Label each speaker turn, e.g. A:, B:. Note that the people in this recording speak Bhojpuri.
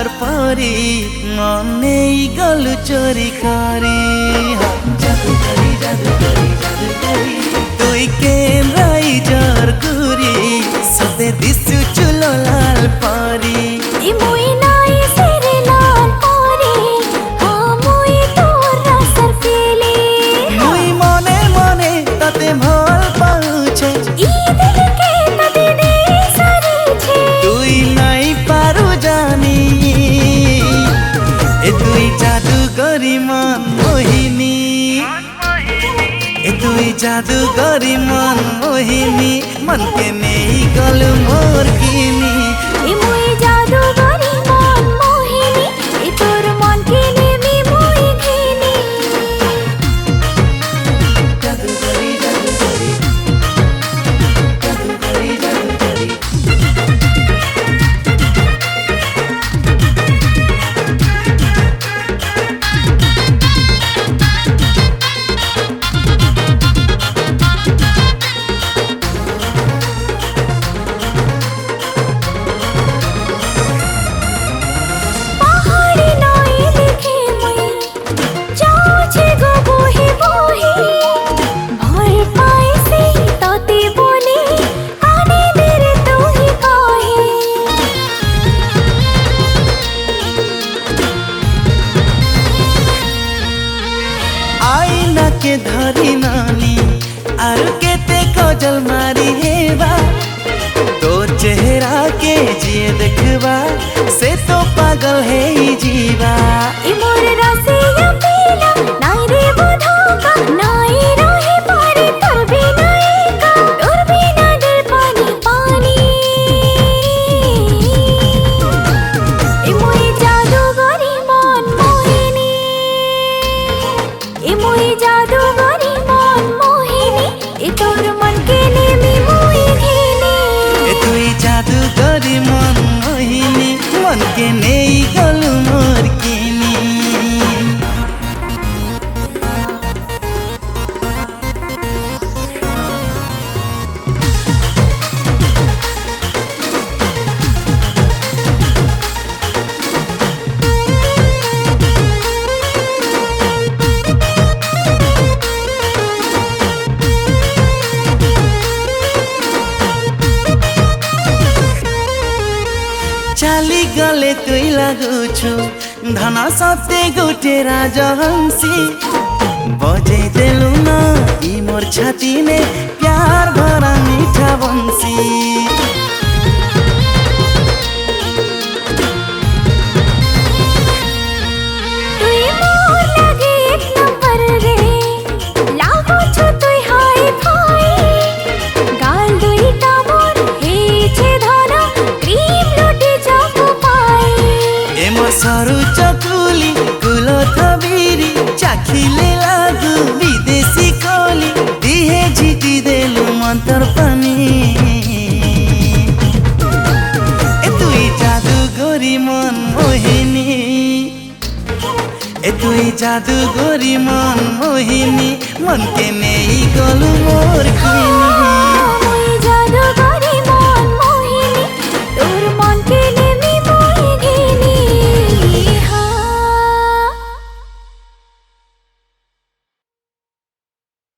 A: घर परी मने गलु चोरी करी जादू करी जादू करी जादू करी तुई के राई जर गुरी सबे दिसु चुलो लाल परी
B: मुई नाई सेरे लाल परी हाँ मुई तोर रसर पेले
A: मुई मने मने तते भल पाउछे
B: ई दिल के तते दे सरे छे
A: तुई नाई पारु जानी ए तुई जादू करी मन मोहिनी ए तुई जादू करी मन मोहिनी मन के नहीं गल मोर किनी
B: ई मुई जादू करी मन मोहिनी ई तोर मन के नेमी मुई घिनी
A: जादू करी जादू करी जादू करी जादू करी
B: पहाड़ी नाई लिखे मुई जाओ छे गो बोही बोही भर पाए से तोते बोले आने देर तू ही कहे
A: आईना के धरी नानी आर के ते कजल मारी हेबा तो चेहरा के जिए देखबा से तो पागल है ही जीवा
B: ई मोर रसिया पीला नाई रे बुधाका नाई रहे पारे तोर भी नाई का तोर भी ना दिल पानी पानी ई मुई जादू करी मन मोहिनी ई मुई जादू करी मन मोहिनी ई तोर मन के नेमी मुई घिनी
A: ए तुई जादू करी मन मोहिनी मन के नहीं गलु मोर किनी चाली गले तुई लागुछु धना सते गोटे राजहंसी बजे देलु ना ई मोर छाती में प्यार भरा मीठा बंसी
B: तुई मोर लगे एक नंबर रे लागो छु तुई हाय भाई गाल दुई टामोर हे छे धना क्रीम लोटे जाको पाए
A: ए मोर सरू चकुली गुलो थबीरी चाखिले लागु विदेशी कोली दिहे झिटी देलु मंतर पानी ए तुई जादू गोरी मन मोहिनी ए तुई जादू गोरी मन मोहिनी मन के नहीं गलु